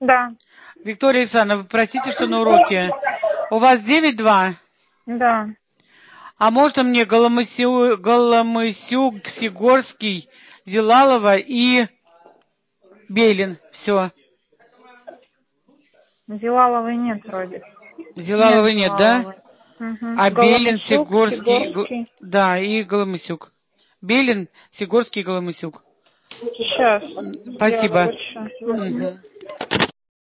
Да. Виктория Александровна, простите, что на уроке. У вас 9-2? Да. А можно мне Голомысюк, Сигорский, Зилалова и Белин? Все. Зилаловой нет вроде. Зилаловой нет, да? Угу. А Белин, Голомысюк, Сигорский, Сигорский. да, и Голомысюк. Белин, Сигорский и Голомысюк. Сейчас. Спасибо. Я лучше. Угу.